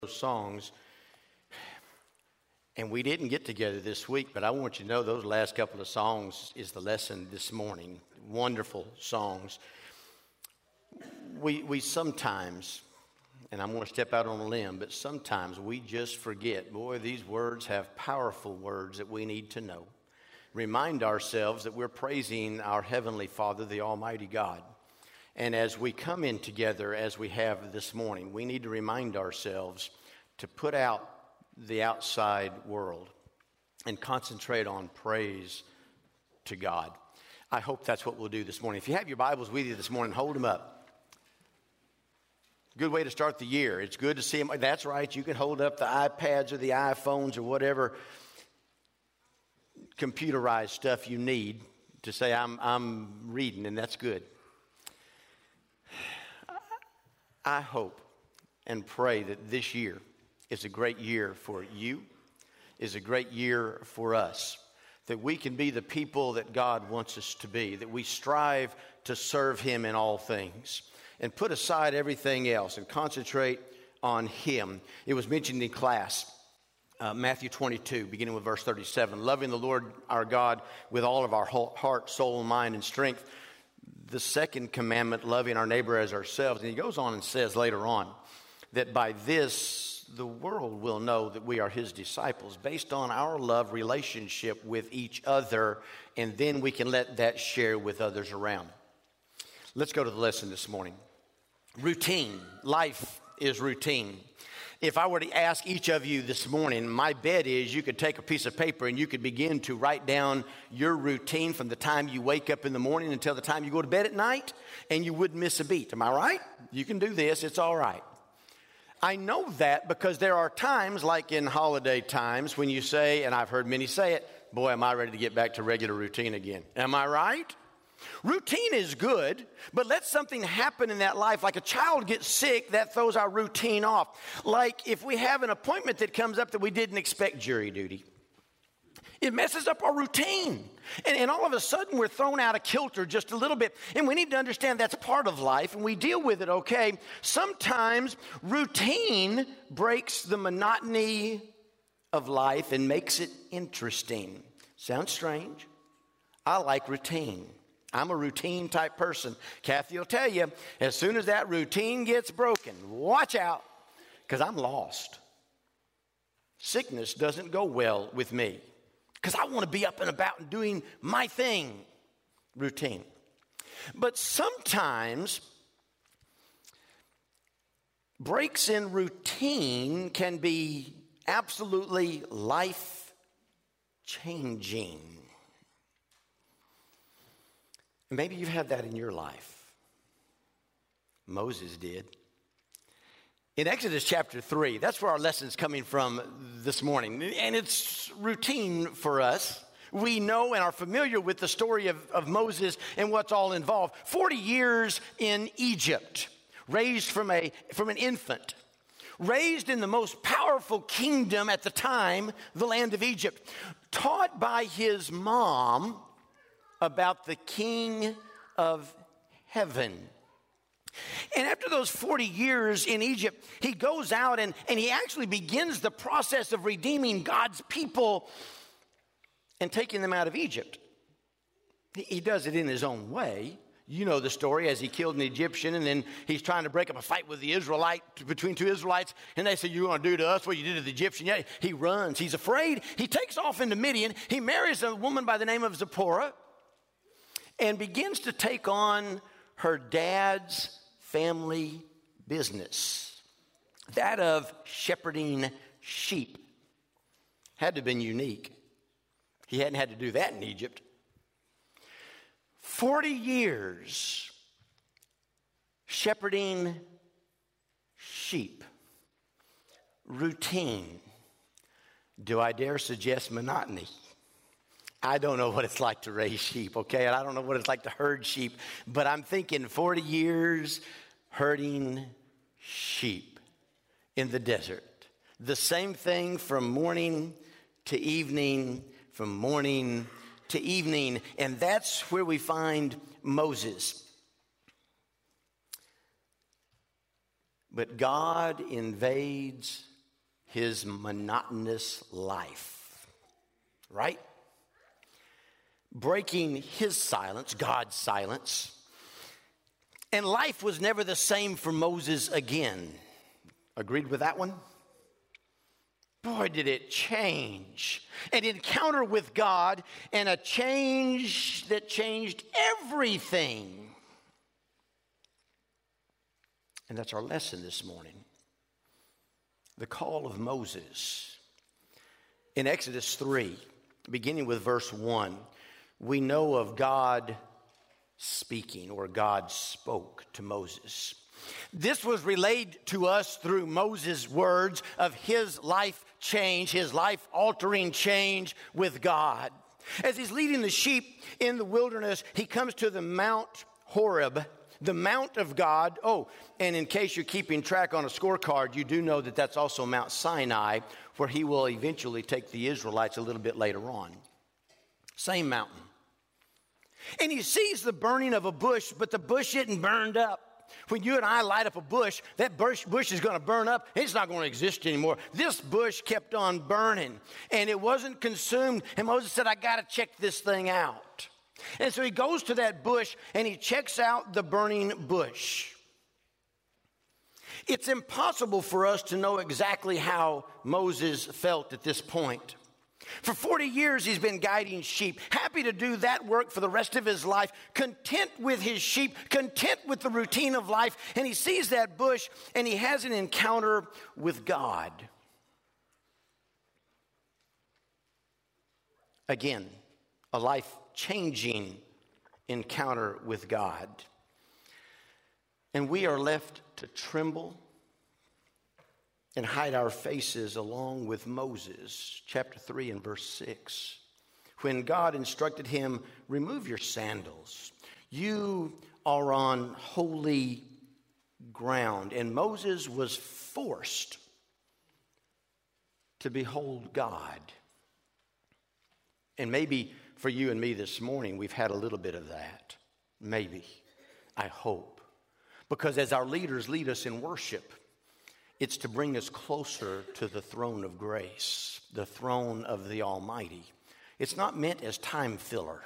those songs, and we didn't get together this week, but I want you to know those last couple of songs is the lesson this morning. Wonderful songs. We sometimes, and I'm going to step out on a limb, but sometimes we just forget, boy, these words have powerful words that we need to know. Remind ourselves that we're praising our Heavenly Father, the Almighty God. And as we come in together, as we have this morning, we need to remind ourselves to put out the outside world and concentrate on praise to God. I hope that's what we'll do this morning. If you have your Bibles with you this morning, hold them up. Good way to start the year. It's good to see them. That's right. You can hold up the iPads or the iPhones or whatever computerized stuff you need to say, I'm reading, and that's good. I hope and pray that this year is a great year for you, is a great year for us, that we can be the people that God wants us to be, that we strive to serve Him in all things and put aside everything else and concentrate on Him. It was mentioned in class, Matthew 22, beginning with verse 37, loving the Lord our God with all of our heart, soul, mind, and strength. The second commandment, loving our neighbor as ourselves. And he goes on and says later on that by this, the world will know that we are His disciples based on our love relationship with each other. And then we can let that share with others around. Let's go to the lesson this morning. Routine. Life is routine. If I were to ask each of you this morning, my bet is you could take a piece of paper and you could begin to write down your routine from the time you wake up in the morning until the time you go to bed at night, and you wouldn't miss a beat. Am I right? You can do this. It's all right. I know that because there are times, like in holiday times, when you say, and I've heard many say it, boy, am I ready to get back to regular routine again. Am I right? Routine is good, but let something happen in that life, like a child gets sick, that throws our routine off. Like if we have an appointment that comes up that we didn't expect, jury duty, it messes up our routine. And all of a sudden we're thrown out of kilter just a little bit. And we need to understand that's part of life, and we deal with it, okay? Sometimes routine breaks the monotony of life and makes it interesting. Sounds strange? I like routine. I'm a routine type person. Kathy will tell you, as soon as that routine gets broken, watch out, because I'm lost. Sickness doesn't go well with me, because I want to be up and about and doing my thing. Routine. But sometimes breaks in routine can be absolutely life-changing. Maybe you've had that in your life. Moses did. In Exodus chapter 3, that's where our lesson's coming from this morning. And it's routine for us. We know and are familiar with the story of Moses and what's all involved. 40 years in Egypt, raised from an infant. Raised in the most powerful kingdom at the time, the land of Egypt. Taught by his mom about the King of Heaven. And after those 40 years in Egypt, he goes out and he actually begins the process of redeeming God's people and taking them out of Egypt. He does it in his own way. You know the story, as he killed an Egyptian, and then he's trying to break up a fight with the between two Israelites, and they say, "You're going to do to us what you did to the Egyptian." Yeah, he runs. He's afraid. He takes off into Midian. He marries a woman by the name of Zipporah and begins to take on her dad's family business, that of shepherding sheep. Had to have been unique. He hadn't had to do that in Egypt. 40 years shepherding sheep. Routine. Do I dare suggest monotony? I don't know what it's like to raise sheep, okay? And I don't know what it's like to herd sheep. But I'm thinking 40 years herding sheep in the desert. The same thing from morning to evening, from morning to evening. And that's where we find Moses. But God invades his monotonous life, right? Breaking his silence, God's silence. And life was never the same for Moses again. Agreed with that one? Boy, did it change. An encounter with God and a change that changed everything. And that's our lesson this morning. The call of Moses. In Exodus 3, beginning with verse 1, we know of God speaking, or God spoke to Moses. This was relayed to us through Moses' words of his life change, his life-altering change with God. As he's leading the sheep in the wilderness, he comes to the Mount Horeb, the Mount of God. Oh, and in case you're keeping track on a scorecard, you do know that that's also Mount Sinai, where he will eventually take the Israelites a little bit later on. Same mountain. And he sees the burning of a bush, but the bush isn't burned up. When you and I light up a bush, that bush is going to burn up. It's not going to exist anymore. This bush kept on burning, and it wasn't consumed. And Moses said, I got to check this thing out. And so he goes to that bush, and he checks out the burning bush. It's impossible for us to know exactly how Moses felt at this point. For 40 years, he's been guiding sheep, happy to do that work for the rest of his life, content with his sheep, content with the routine of life. And he sees that bush, and he has an encounter with God. Again, a life-changing encounter with God. And we are left to tremble and hide our faces along with Moses, chapter 3 and verse 6. When God instructed him, remove your sandals. You are on holy ground. And Moses was forced to behold God. And maybe for you and me this morning, we've had a little bit of that. Maybe. I hope. Because as our leaders lead us in worship, it's to bring us closer to the throne of grace, the throne of the Almighty. It's not meant as time filler.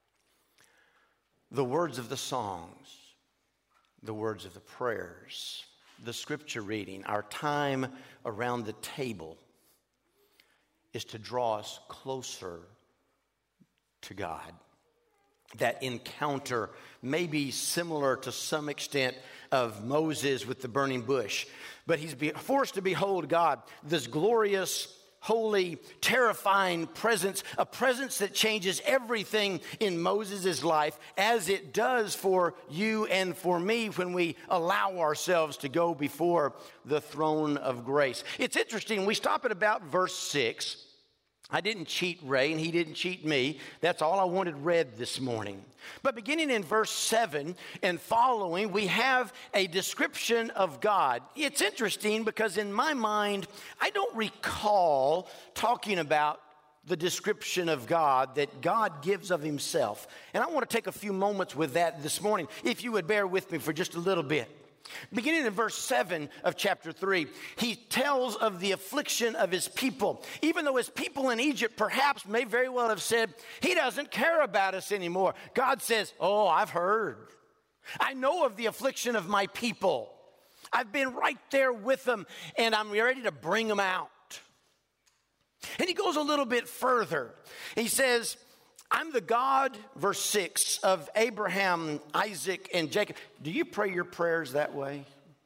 The words of the songs, the words of the prayers, the scripture reading, our time around the table is to draw us closer to God. That encounter may be similar to some extent of Moses with the burning bush, but he's forced to behold God, this glorious, holy, terrifying presence, a presence that changes everything in Moses' life, as it does for you and for me when we allow ourselves to go before the throne of grace. It's interesting, we stop at about verse 6. I didn't cheat Ray, and he didn't cheat me. That's all I wanted read this morning. But beginning in verse 7 and following, we have a description of God. It's interesting because in my mind, I don't recall talking about the description of God that God gives of himself. And I want to take a few moments with that this morning, if you would bear with me for just a little bit. Beginning in verse 7 of chapter 3, he tells of the affliction of his people. Even though his people in Egypt perhaps may very well have said, he doesn't care about us anymore. God says, oh, I've heard. I know of the affliction of my people. I've been right there with them, and I'm ready to bring them out. And he goes a little bit further. He says, I'm the God, verse 6, of Abraham, Isaac, and Jacob. Do you pray your prayers that way?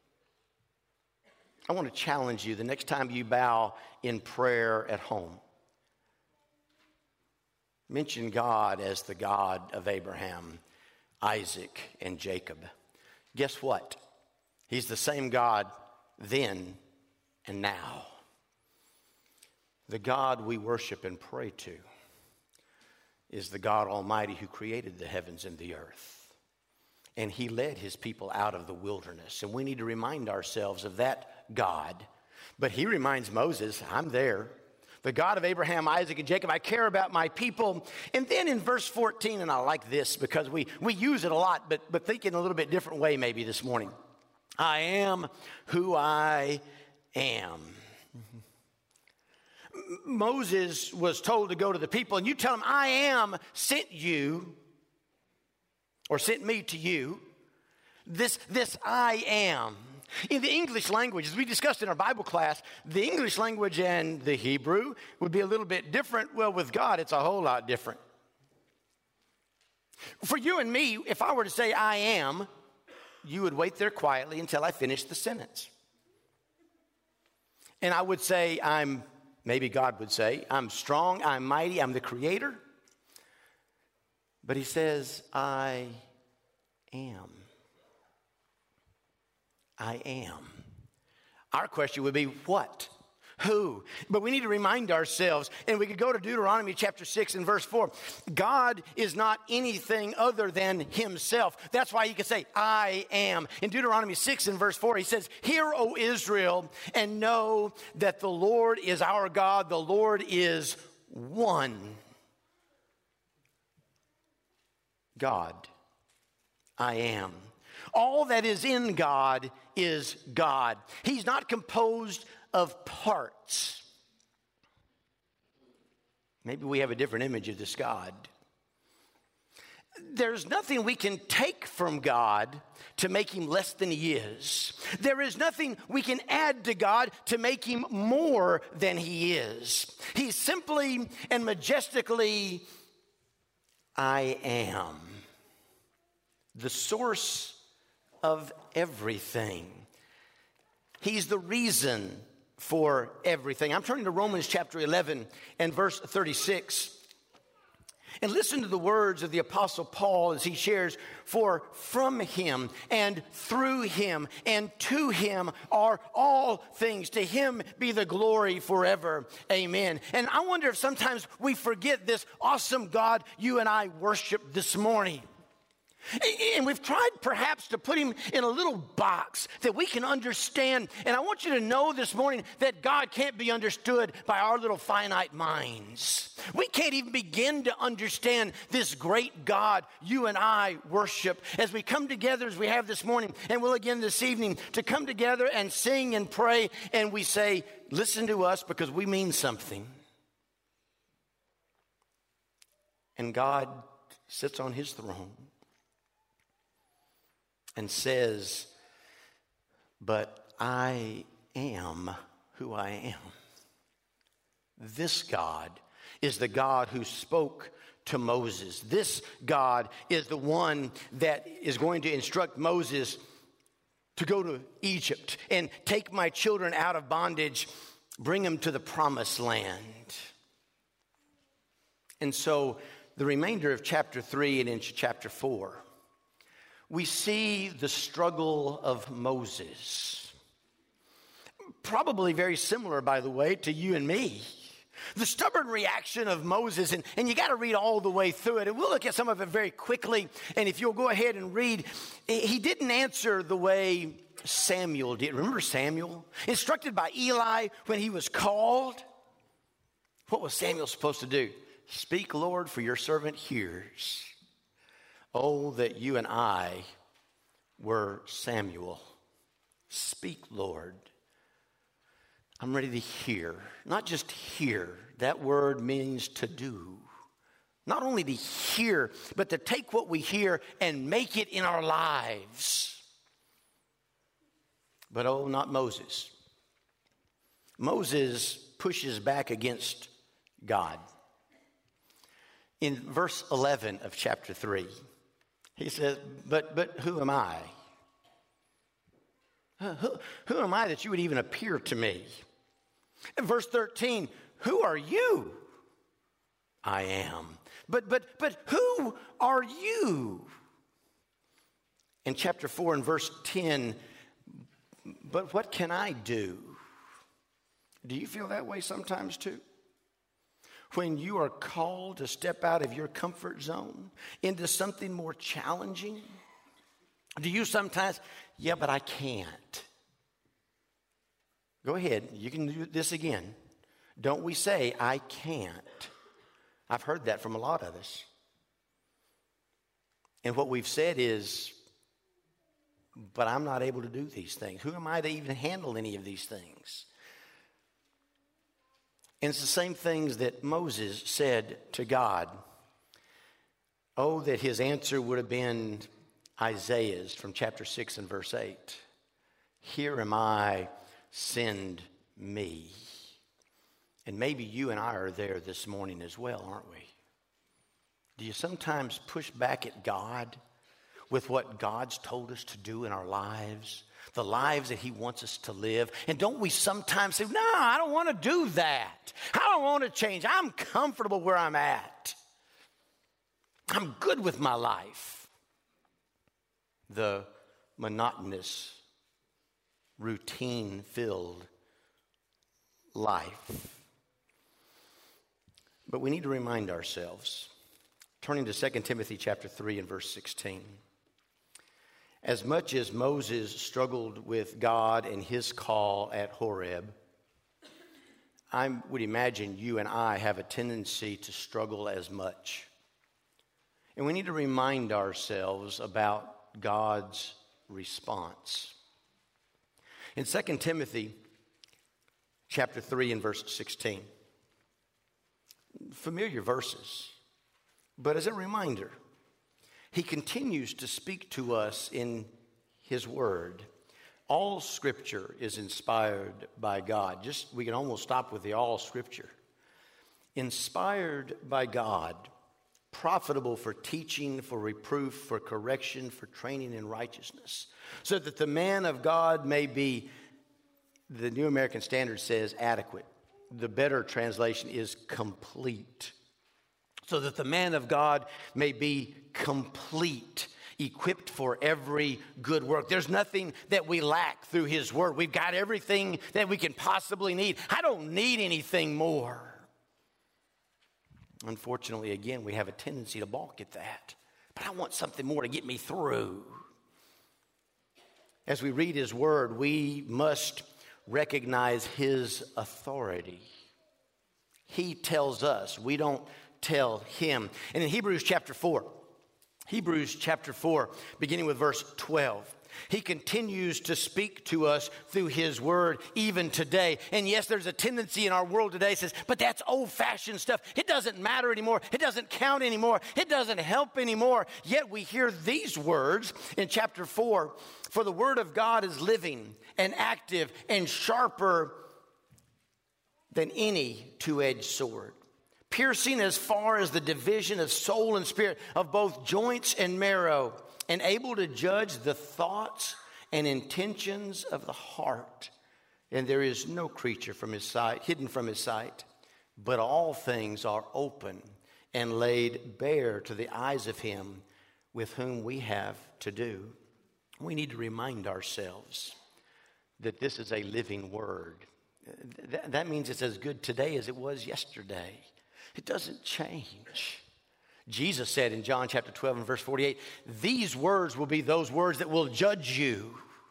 I want to challenge you the next time you bow in prayer at home. Mention God as the God of Abraham, Isaac, and Jacob. Guess what? He's the same God then and now. The God we worship and pray to is the God Almighty who created the heavens and the earth. And he led his people out of the wilderness. And we need to remind ourselves of that God. But he reminds Moses, I'm there. The God of Abraham, Isaac, and Jacob, I care about my people. And then in verse 14, and I like this because we use it a lot, but think in a little bit different way maybe this morning. I am who I am. Moses was told to go to the people, and you tell them, I am sent you, or sent me to you. This I am. In the English language, as we discussed in our Bible class, the English language and the Hebrew would be a little bit different. Well, with God, it's a whole lot different. For you and me, if I were to say I am, you would wait there quietly until I finish the sentence. And I would say maybe God would say, I'm strong, I'm mighty, I'm the creator. But he says, I am. I am. Our question would be, what? Who? But we need to remind ourselves, and we could go to Deuteronomy chapter 6 and verse 4. God is not anything other than himself. That's why he could say, I am. In Deuteronomy 6 and verse 4, he says, Hear, O Israel, and know that the Lord is our God. The Lord is one. God. I am. All that is in God is God. He's not composed of parts. Maybe we have a different image of this God. There's nothing we can take from God to make him less than he is. There is nothing we can add to God to make him more than he is. He's simply and majestically, I am. The source of everything. He's the reason for everything. I'm turning to Romans chapter 11 and verse 36. And listen to the words of the Apostle Paul as he shares, for from him and through him and to him are all things. To him be the glory forever. Amen. And I wonder if sometimes we forget this awesome God you and I worship this morning. And we've tried perhaps to put him in a little box that we can understand. And I want you to know this morning that God can't be understood by our little finite minds. We can't even begin to understand this great God you and I worship. As we come together as we have this morning and will again this evening to come together and sing and pray, and we say, listen to us because we mean something. And God sits on his throne and says, but I am who I am. This God is the God who spoke to Moses. This God is the one that is going to instruct Moses to go to Egypt and take my children out of bondage, bring them to the promised land. And so the remainder of chapter 3 and into chapter 4, we see the struggle of Moses. Probably very similar, by the way, to you and me. The stubborn reaction of Moses, and you got to read all the way through it. And we'll look at some of it very quickly. And if you'll go ahead and read, he didn't answer the way Samuel did. Remember Samuel? Instructed by Eli when he was called. What was Samuel supposed to do? Speak, Lord, for your servant hears. Oh, that you and I were Samuel. Speak, Lord. I'm ready to hear. Not just hear. That word means to do. Not only to hear, but to take what we hear and make it in our lives. But oh, not Moses. Moses pushes back against God. In verse 11 of chapter 3, he says, but who am I? Who am I that you would even appear to me? In verse 13, who are you? I am. But who are you? In chapter 4 and verse 10, but what can I do? Do you feel that way sometimes too? When you are called to step out of your comfort zone into something more challenging? Do you sometimes, yeah, but I can't? Go ahead, you can do this again. Don't we say, I can't? I've heard that from a lot of us. And what we've said is, but I'm not able to do these things. Who am I to even handle any of these things? And it's the same things that Moses said to God. Oh, that his answer would have been Isaiah's from chapter 6 and verse 8. Here am I, send me. And maybe you and I are there this morning as well, aren't we? Do you sometimes push back at God with what God's told us to do in our lives? The lives that he wants us to live. And don't we sometimes say, no, I don't want to do that. I don't want to change. I'm comfortable where I'm at. I'm good with my life. The monotonous, routine-filled life. But we need to remind ourselves, turning to 2 Timothy chapter 3 and verse 16. As much as Moses struggled with God and his call at Horeb, I would imagine you and I have a tendency to struggle as much. And we need to remind ourselves about God's response. In 2 Timothy chapter 3 and verse 16, familiar verses, but as a reminder, he continues to speak to us in his word. All scripture is inspired by God. We can almost stop with the all scripture. Inspired by God, profitable for teaching, for reproof, for correction, for training in righteousness, so that the man of God may be, the New American Standard says, adequate. The better translation is complete. So that the man of God may be complete, equipped for every good work. There's nothing that we lack through his word. We've got everything that we can possibly need. I don't need anything more. Unfortunately, again, we have a tendency to balk at that. But I want something more to get me through. As we read his word, we must recognize his authority. He tells us. We don't tell him. And in Hebrews chapter 4, beginning with verse 12, he continues to speak to us through his word even today. And yes, there's a tendency in our world today that says, but that's old-fashioned stuff. It doesn't matter anymore. It doesn't count anymore. It doesn't help anymore. Yet we hear these words in chapter 4, for the word of God is living and active and sharper than any two-edged sword, piercing as far as the division of soul and spirit, of both joints and marrow, and able to judge the thoughts and intentions of the heart. And there is no creature from his sight, hidden from his sight, but all things are open and laid bare to the eyes of him with whom we have to do. We need to remind ourselves that this is a living word. That means it's as good today as it was yesterday. It doesn't change. Jesus said in John chapter 12 and verse 48, these words will be those words that will judge you.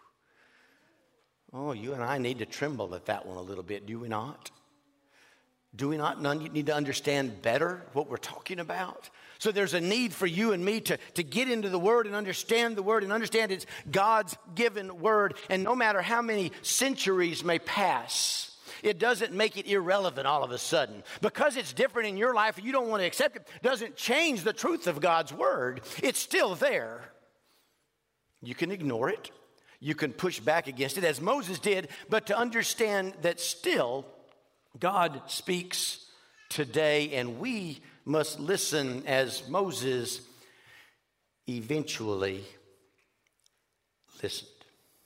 Oh, you and I need to tremble at that one a little bit, do we not? Do we not need to understand better what we're talking about? So there's a need for you and me to get into the Word and understand the Word and understand it's God's given Word. And no matter how many centuries may pass, it doesn't make it irrelevant all of a sudden. Because it's different in your life and you don't want to accept it, doesn't change the truth of God's Word. It's still there. You can ignore it. You can push back against it as Moses did, but to understand that still God speaks today, and we must listen as Moses eventually listened.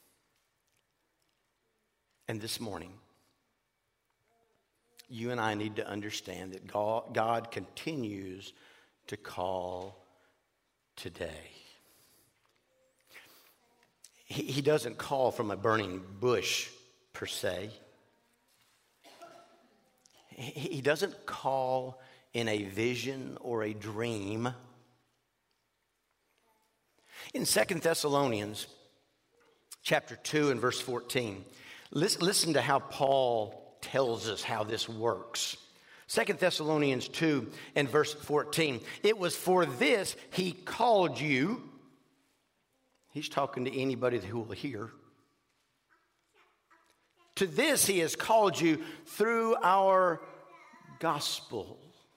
And this morning, you and I need to understand that God continues to call today. He doesn't call from a burning bush per se. He doesn't call in a vision or a dream. In 2 Thessalonians chapter 2 and verse 14, listen to how Paul tells us how this works. 2 Thessalonians 2 and verse 14, it was for this he called you. He's talking to anybody who will hear. To this he has called you through our gospel.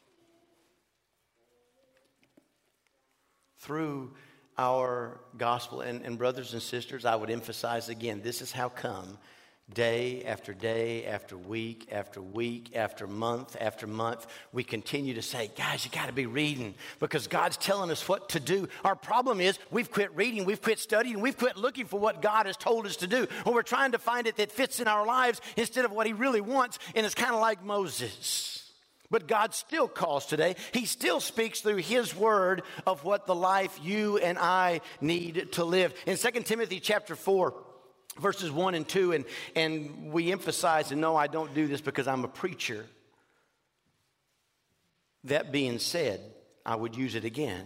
Through our gospel. And brothers and sisters, I would emphasize again, this is how come day after day, after week, after week, after month, we continue to say, guys, you got to be reading because God's telling us what to do. Our problem is we've quit reading, we've quit studying, we've quit looking for what God has told us to do. Or we're trying to find it that fits in our lives instead of what he really wants. And it's kind of like Moses. But God still calls today. He still speaks through his word of what the life you and I need to live. In 2 Timothy chapter 4, verses 1 and 2, and we emphasize, and no, I don't do this because I'm a preacher. That being said, I would use it again.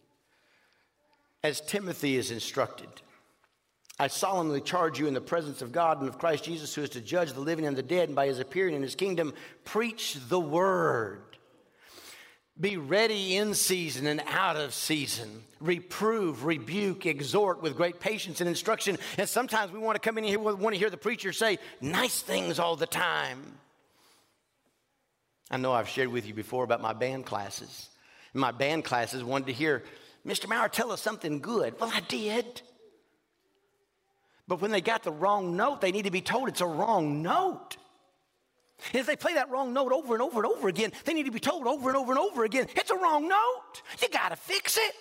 As Timothy is instructed, I solemnly charge you in the presence of God and of Christ Jesus, who is to judge the living and the dead, and by his appearing in his kingdom, preach the word. Be ready in season and out of season. Reprove, rebuke, exhort with great patience and instruction. And sometimes we want to come in here, we want to hear the preacher say nice things all the time. I know I've shared with you before about my band classes. My band classes wanted to hear, Mr. Maurer, tell us something good. Well, I did. But when they got the wrong note, they need to be told it's a wrong note. And if they play that wrong note over and over and over again, they need to be told over and over and over again, it's a wrong note. You got to fix it.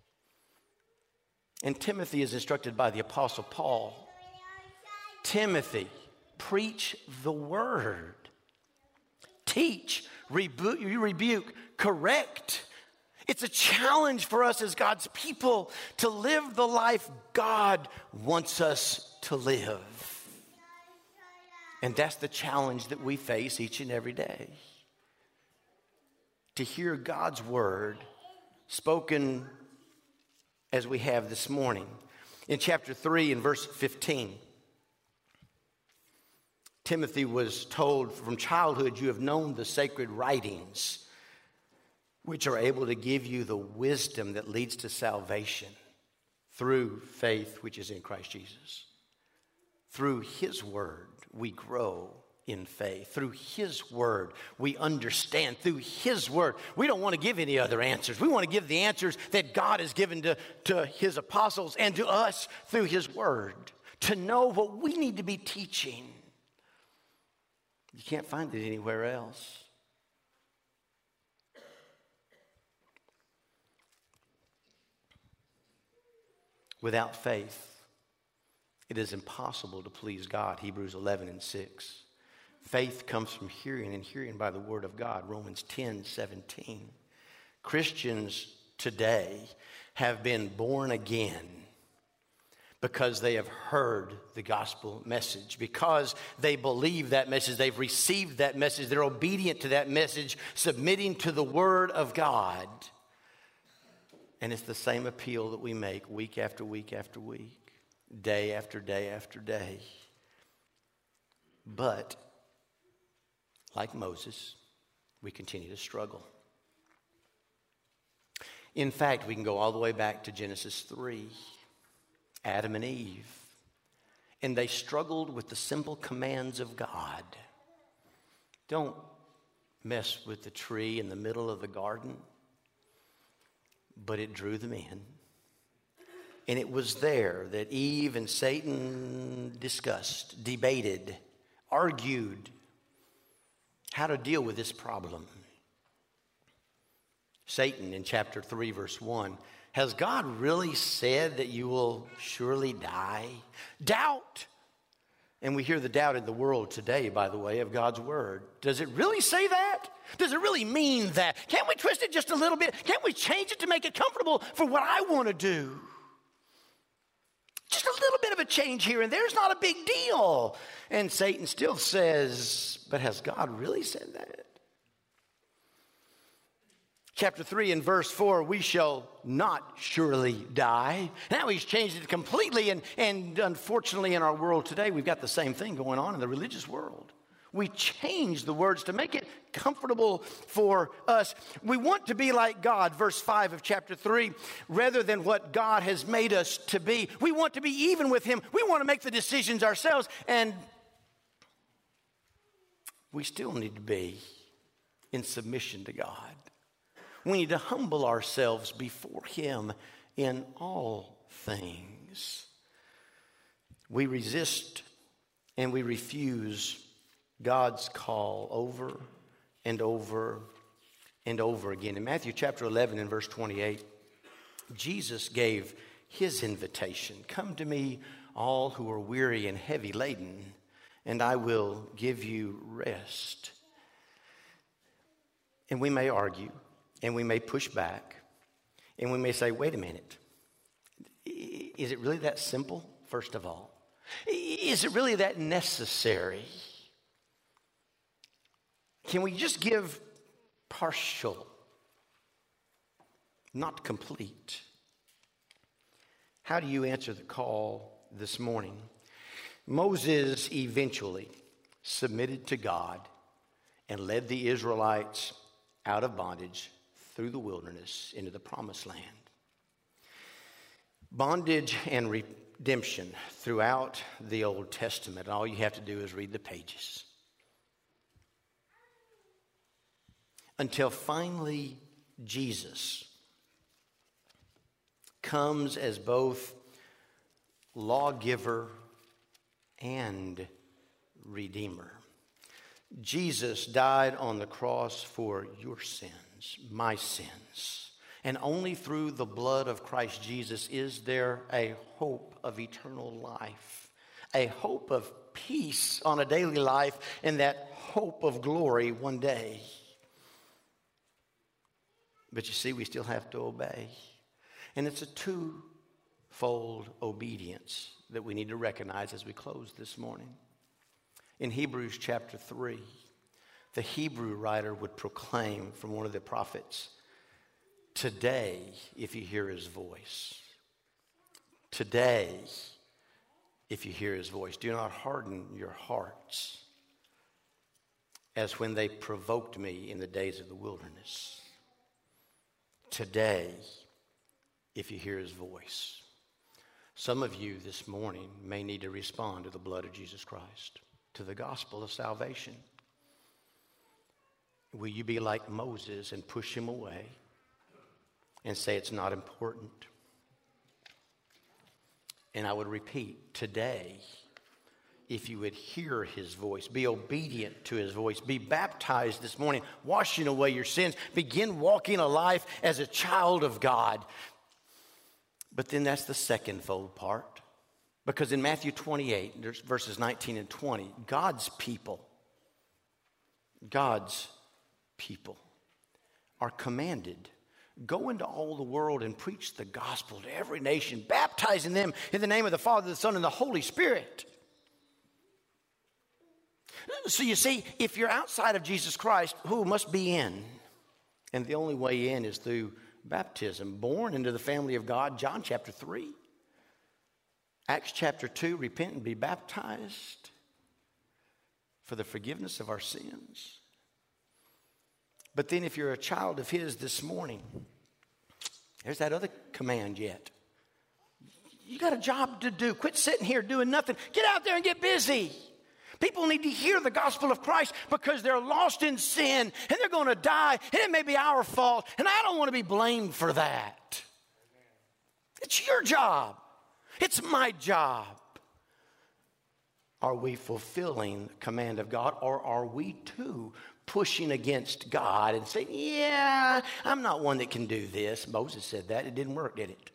And Timothy is instructed by the Apostle Paul. Timothy, preach the word. Teach, rebuke, correct. It's a challenge for us as God's people to live the life God wants us to live. And that's the challenge that we face each and every day. To hear God's word spoken as we have this morning. In chapter 3 and verse 15, Timothy was told, from childhood you have known the sacred writings, which are able to give you the wisdom that leads to salvation through faith which is in Christ Jesus. Through his word, we grow in faith. Through his word, we understand. Through his word, we don't want to give any other answers. We want to give the answers that God has given to his apostles and to us through his word, to know what we need to be teaching. You can't find it anywhere else. Without faith, it is impossible to please God. Hebrews 11 and 6. Faith comes from hearing, and hearing by the word of God. Romans 10:17. Christians today have been born again because they have heard the gospel message, because they believe that message, they've received that message, they're obedient to that message, submitting to the word of God. And it's the same appeal that we make week after week after week, day after day after day. But, like Moses, we continue to struggle. In fact, we can go all the way back to Genesis 3, Adam and Eve. And they struggled with the simple commands of God. Don't mess with the tree in the middle of the garden. But it drew them in. And it was there that Eve and Satan discussed, debated, argued how to deal with this problem. Satan in chapter 3 verse 1, has God really said that you will surely die? Doubt. And we hear the doubt in the world today, by the way, of God's word. Does it really say that? Does it really mean that? Can't we twist it just a little bit? Can't we change it to make it comfortable for what I want to do? Just a little bit of a change here and there's not a big deal. And Satan still says, but has God really said that? Chapter 3 and verse 4, we shall not surely die. Now he's changed it completely, and unfortunately in our world today, we've got the same thing going on in the religious world. We change the words to make it comfortable for us. We want to be like God, verse 5 of chapter 3, rather than what God has made us to be. We want to be even with him. We want to make the decisions ourselves, and we still need to be in submission to God. We need to humble ourselves before Him in all things. We resist and we refuse God's call over and over and over again. In Matthew chapter 11 and verse 28, Jesus gave His invitation. Come to me, all who are weary and heavy laden, and I will give you rest. And we may argue, and we may push back, and we may say, wait a minute. Is it really that simple, first of all? Is it really that necessary? Can we just give partial, not complete? How do you answer the call this morning? Moses eventually submitted to God and led the Israelites out of bondage through the wilderness into the promised land. Bondage and redemption throughout the Old Testament. All you have to do is read the pages. Until finally Jesus comes as both lawgiver and redeemer. Jesus died on the cross for your sins, my sins. And only through the blood of Christ Jesus is there a hope of eternal life, a hope of peace on a daily life, and that hope of glory one day. But you see, we still have to obey. And it's a twofold obedience that we need to recognize as we close this morning. In Hebrews chapter 3, the Hebrew writer would proclaim from one of the prophets, today, if you hear His voice, today, if you hear His voice, do not harden your hearts as when they provoked me in the days of the wilderness. Today, if you hear His voice. Some of you this morning may need to respond to the blood of Jesus Christ, to the gospel of salvation. Will you be like Moses and push him away and say it's not important? And I would repeat, today, if you would hear His voice, be obedient to His voice, be baptized this morning, washing away your sins, begin walking a life as a child of God. But then that's the second-fold part. Because in Matthew 28, there's verses 19 and 20, God's people are commanded, go into all the world and preach the gospel to every nation, baptizing them in the name of the Father, the Son, and the Holy Spirit. So you see, if you're outside of Jesus Christ, who must be in? And the only way in is through baptism, born into the family of God, John chapter 3. Acts chapter 2, repent and be baptized for the forgiveness of our sins. But then if you're a child of His this morning, there's that other command yet. You got a job to do. Quit sitting here doing nothing. Get out there and get busy. People need to hear the gospel of Christ because they're lost in sin and they're going to die, and it may be our fault, and I don't want to be blamed for that. It's your job. It's my job. Are we fulfilling the command of God, or are we too pushing against God and saying, yeah, I'm not one that can do this? Moses said that. It didn't work, did it?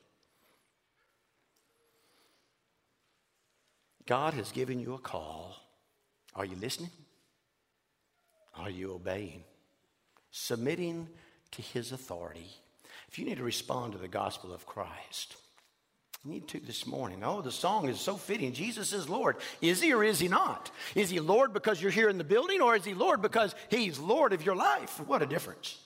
God has given you a call. Are you listening? Are you obeying? Submitting to His authority. If you need to respond to the gospel of Christ, you need to this morning. Oh, the song is so fitting. Jesus is Lord. Is He or is He not? Is He Lord because you're here in the building, or is He Lord because He's Lord of your life? What a difference.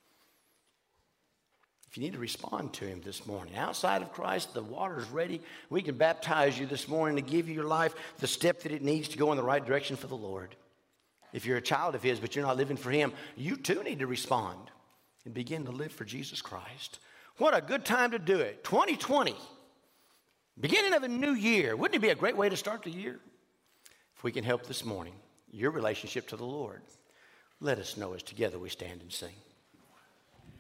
If you need to respond to Him this morning, outside of Christ, the water's ready. We can baptize you this morning to give you your life the step that it needs to go in the right direction for the Lord. If you're a child of His, but you're not living for Him, you too need to respond and begin to live for Jesus Christ. What a good time to do it. 2020, beginning of a new year. Wouldn't it be a great way to start the year? If we can help this morning, your relationship to the Lord. Let us know as together we stand and sing.